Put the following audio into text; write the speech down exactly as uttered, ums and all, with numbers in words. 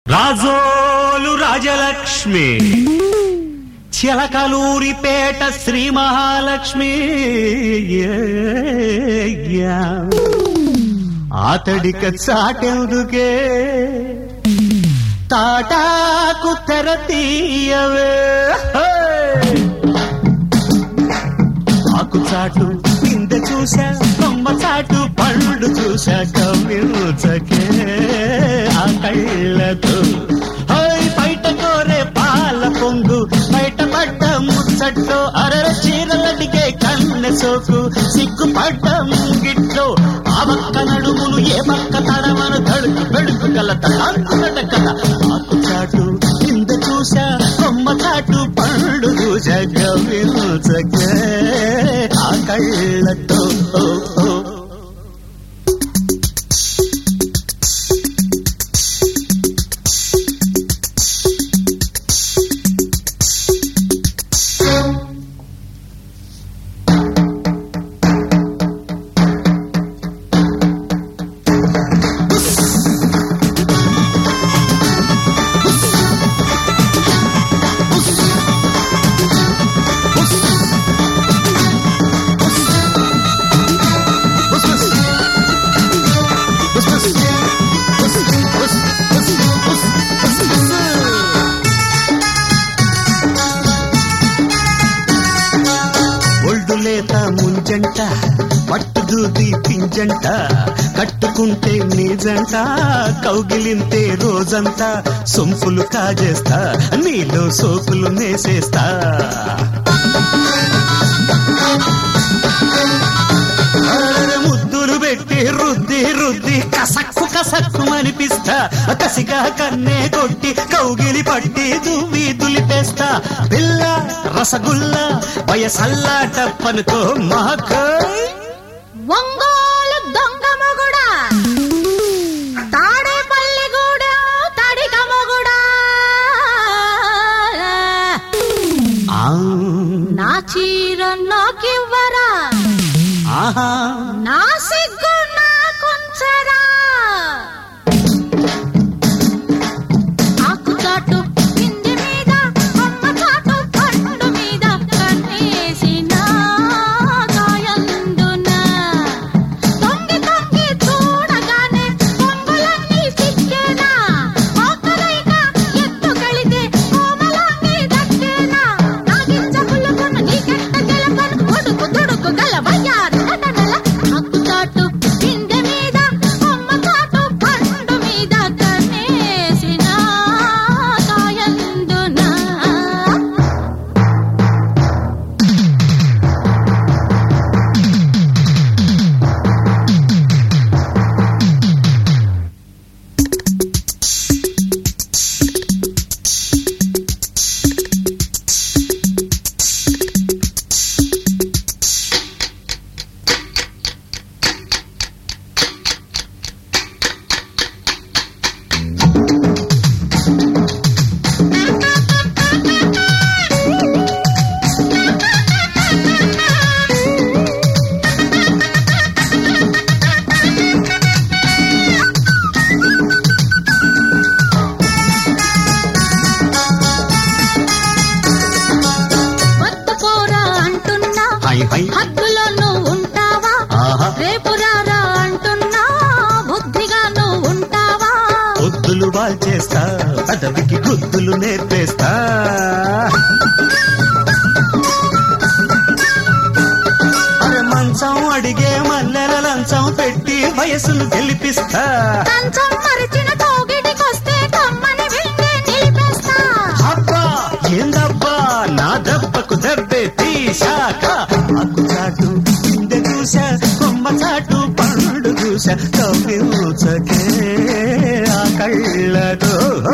రాజోలు రాజలక్ష్మి చిలకలూరిపేట శ్రీ మహాలక్ష్మి ఆతడిక చాటెందుకే తాటాకు తెర తీయవే ఆకు చాటు కింద చూసా కొమ్మ చాటు పండు చూసా కవ్యూచకే ఆ కళ్ళతో బయట కోరే పాల పొంగు బయట పడ్డ ముచ్చట్లో అరర చీరలడిగే కన్నె సోకు సిగ్గుపడ్డ ముంగిట్లో ఆ పక్క నడుమును ఏ పక్క తడమను తడుకు పెడుకు గల తడ కదా ఆకు చాటు కింద చూసా కొమ్మ చాటు పండు చూసా కవ్యూచకే ఆ కళ్ళతో లేత ముంజంట పట్టుదూది పింజంట కట్టుకుంటే నిజంట కౌగిలింతే రోజంతా సొంపులు కాజేస్తా నీలో సోపులు నేసేస్తా ముద్దులు పెట్టి రుద్ది రుద్ది కసక్కు కసక్కు అనిపిస్తా కసిగా కన్నే కొట్టి కౌగిలి పట్టి దువ్వి దులిపేస్తా పిల్ల రసగుల్లా వయసల్లాట పనుకో మాకు ఒంగోలు దొంగ మొగుడా తాడేపల్లి గూడా తడిక మొగుడా నా చీర నాకివ్వరా ఆహా నా సిగ్గు నాకుంచరా ఆకు చాటు కింది మీద కొమ్మ చాటు పండు మీద కన్నేసిన గాయందున తొంగి తొంగి చూడగానే పొంగులన్నీ సిక్కేనా ఆకలైక ఎత్తు కలితే కోమలాంగి దక్కేనా నాగించ పులుకును నీకెట్ట గెలపను ఒడుకు తుడుకు గలవయ్యారు ఆకు చాటు కింది మీద కొమ్మ చాటు పండు మీద కన్నేసిన గాయందున వద్దుకోరా అంటున్నా హై హై హద్దులో నువ్వు ఉంటావా ఆహా రేపు రారా అంటున్నా బుద్ధిగా నువ్వు ఉంటావా పొద్దులు వాల్చేస్తా పదవికి గుద్దులు నేర్పేస్తా అరే మంచం అడిగే మల్లెల లంచం పెట్టి వయసును గెలిపిస్తా కంచం మరిచిన తోగిడికొస్తే కమ్మని వింటే నిలిపేస్తా అబ్బా ఏందబ్బా నా దెబ్బకు దెబ్బే తీశాక ఆకు చాటు కింద చూసా కొమ్మ చాటు పండు చూసా కవ్యూచకే ఆ కళ్ళతో